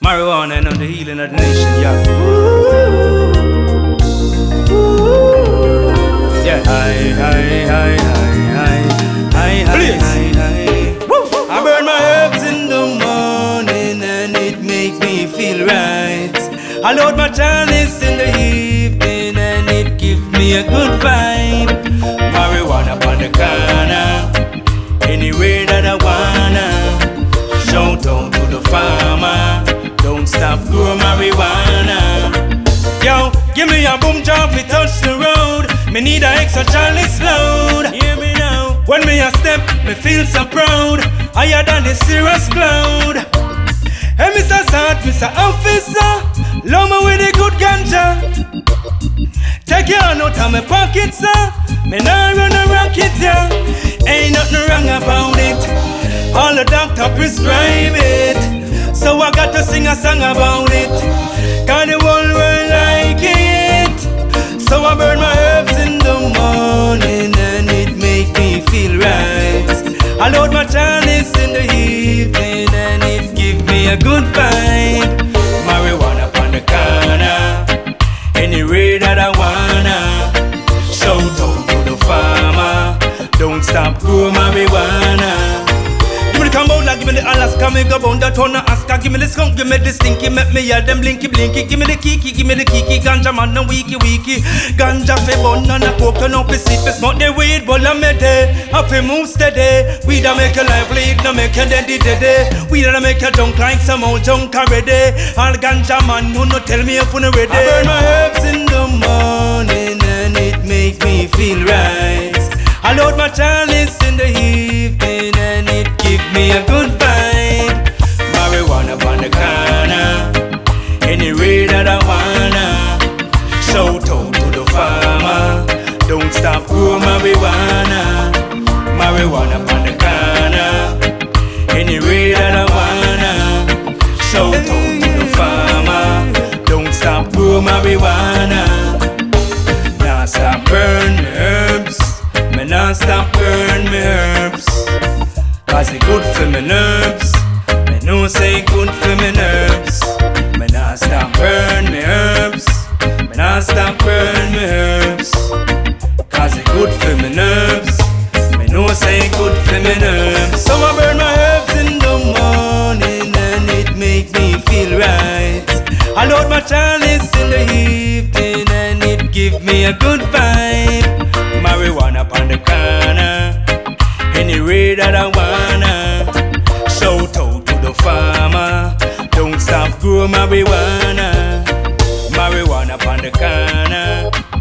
Marijuana and the healing of the nation, yeah. Yeah. I burn my herbs in the morning and it makes me feel right. I load my chalice in the evening and it gives me a good vibe. Marijuana on the corner, anywhere that I wanna. Shout out to the farmer, don't stop growing marijuana. Yo, give me a boom job, we touch the road. Me need a extra chalice load. Hear me now. When me a step, me feel so proud. Higher than the serious cloud. Hey, Mr. Sart, Mr. Officer, love me with the good ganja. Take your hand out of my pocket, sir. Me nah run a rocket, yeah. Ain't nothing wrong about it. All the doctor prescribe it. So I got to sing a song about it. Cause the whole world like it. So I burn my herbs in the morning and it make me feel right. I load my chalice in the evening and it give me a good vibe. Marijuana on the corner, anywhere that I wanna. Shout out to the farmer, don't stop growing marijuana. Give me the Cambodia, give me the Alaska, me go bound that one Alaska. Give me the skunk, give me the stinky, make me hear them blinky blinky. Give me the kiki, ganja man and wiki. Ganja fe bun and a coke and up a seat. Fe smoke the weed, but I made it. I fe move steady. Weed a make a life lead, no make a deady. Weed a make a junk like some old junk already. All ganja man who no tell me if you ready. I burn my herbs in the morning and it makes me feel right. I load my chalice in the evening and it give me a good vibe. Marijuana on the corner, anywhere that I wanna. Shout out to the farmer, don't stop growing marijuana. Marijuana on the corner, anywhere that I wanna. Shout out to the farmer, don't stop growing marijuana. Now stop burn herbs. Me nah stop burn me herbs, cause it good for me nerves. Me know say it good for me nerves. Me nah stop burn me herbs. Me nah stop burn me herbs, cause it good for me nerves. Me know say it good for me nerves. So I burn my herbs in the morning and it make me feel right. I load my chalice in the evening and it give me a good vibe. Marijuana on the corner, anywhere that I wanna. Shout out to the farmer, don't stop growing marijuana. Marijuana on the corner,